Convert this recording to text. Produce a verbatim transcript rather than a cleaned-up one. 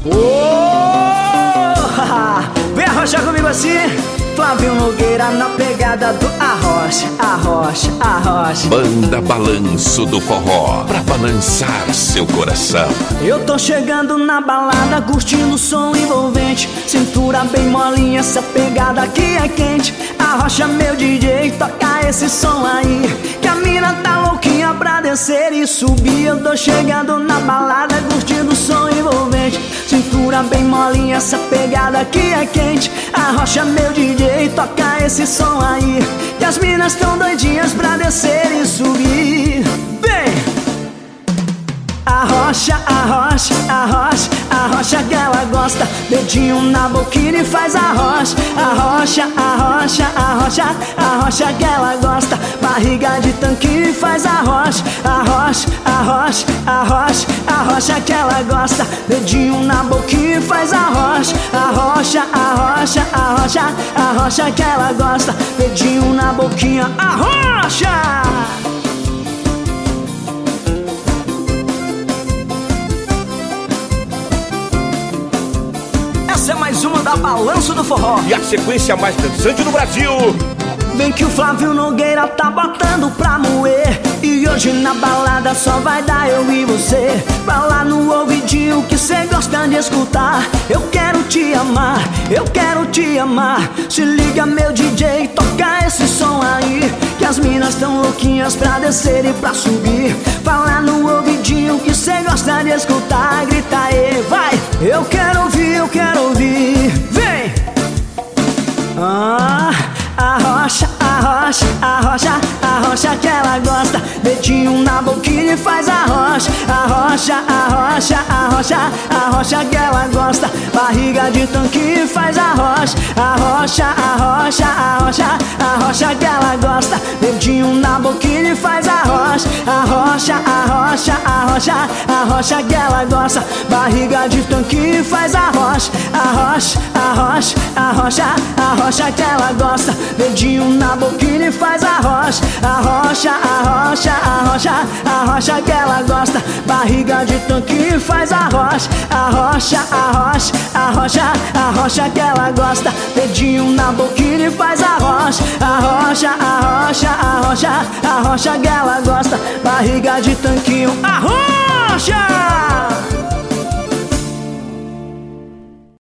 Oh, vem arrochar comigo assim. Flávio Nogueira na pegada do arrocha, arrocha, arrocha. Banda Balanço do Forró, pra balançar seu coração. Eu tô chegando na balada, curtindo o som envolvente. Cintura bem molinha, essa pegada aqui é quente. Arrocha meu D J, toca esse som aí, que a mina tá louquinha pra descer e subir. Eu tô chegando na balada, curtindo o som envolvente. Cintura bem molinha, essa pegada aqui é quente. Arrocha meu D J, toca esse som aí, que as minas tão doidinhas pra descer e subir. Vem! Arrocha, arrocha, arrocha, arrocha que ela gosta. Dedinho na boquinha e faz arrocha. Arrocha, arrocha, arrocha, arrocha que ela gosta. Barriga de tanquinho e faz arrocha. Arrocha, arrocha, arrocha, arrocha que ela gosta. Dedinho na boquinha e faz arrocha. Arrocha, arrocha, arrocha, arrocha que ela gosta. Dedinho na boquinha, arrocha! Essa é mais uma da Balanço do Forró, e a sequência mais dançante do Brasil. Vem que o Flávio Nogueira tá botando pra moer, e hoje na balada só vai dar eu e você. Vai lá no ouvidinho que cê gosta de escutar. Eu quero te amar, eu quero te amar. Se liga meu D J, toca esse som aí, que as minas tão louquinhas pra descer e pra subir. Vai lá no ouvidinho que cê gosta de escutar. Grita aí, vai! Eu quero ouvir, eu quero ouvir. Vem! Ah... Arrocha, arrocha, arrocha, arrocha que ela gosta. Dedinho na boquinha e faz arrocha. Arrocha, arrocha, arrocha, arrocha que ela gosta. Barriga de tanquinho e faz arrocha. Arrocha, arrocha, arrocha, arrocha que ela gosta. Dedinho na boquinha e faz arrocha. Arrocha, arrocha, arrocha, arrocha que ela gosta. Barriga de tanquinho e faz arrocha. Arrocha, arrocha, arrocha, arrocha que ela gosta. Dedinho na boquinha e faz arrocha. Arrocha, arrocha, arrocha, arrocha que ela gosta. Barriga de tanquinho e faz arrocha. Arrocha, arrocha, arrocha, arrocha que ela gosta. Dedinho na boquinha e faz arrocha. Arrocha, arrocha, arrocha, arrocha que ela gosta. Barriga de tanquinho, arrocha!